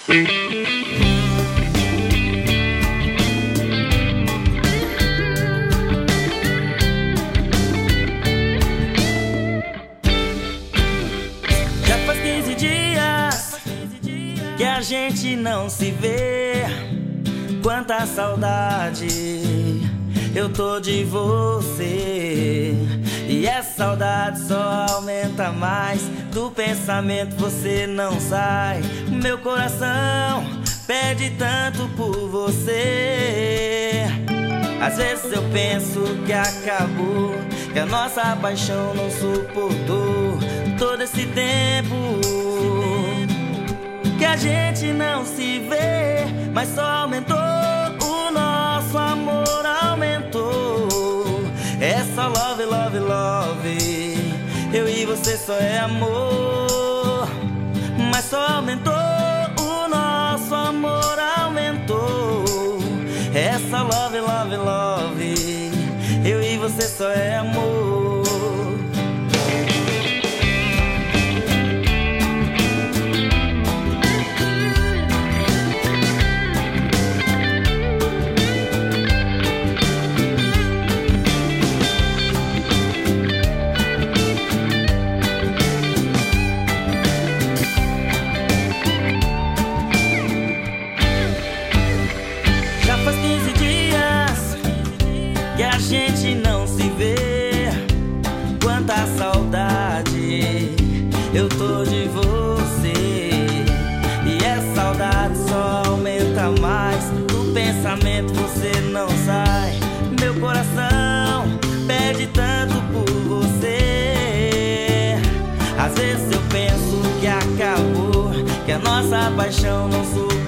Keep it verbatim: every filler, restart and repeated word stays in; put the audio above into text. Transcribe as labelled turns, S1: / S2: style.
S1: Já faz quinze dias que a gente não se vê. Quanta saudade eu tô de você. E essa saudade só aumenta mais. Do pensamento você não sai. Meu coração pede tanto por você. Às vezes eu penso que acabou, que a nossa paixão não suportou todo esse tempo que a gente não se vê, mas só aumentou. O nosso amor aumentou. É só love, love, love. Eu e você só é amor. Mas só aumentou. O nosso amor aumentou. É só love, love, love. Eu e você só é amor. Que a gente não se vê. Quanta saudade eu tô de você. E essa saudade só aumenta mais. Do pensamento você não sai. Meu coração pede tanto por você. Às vezes eu penso que acabou, que a nossa paixão não suportou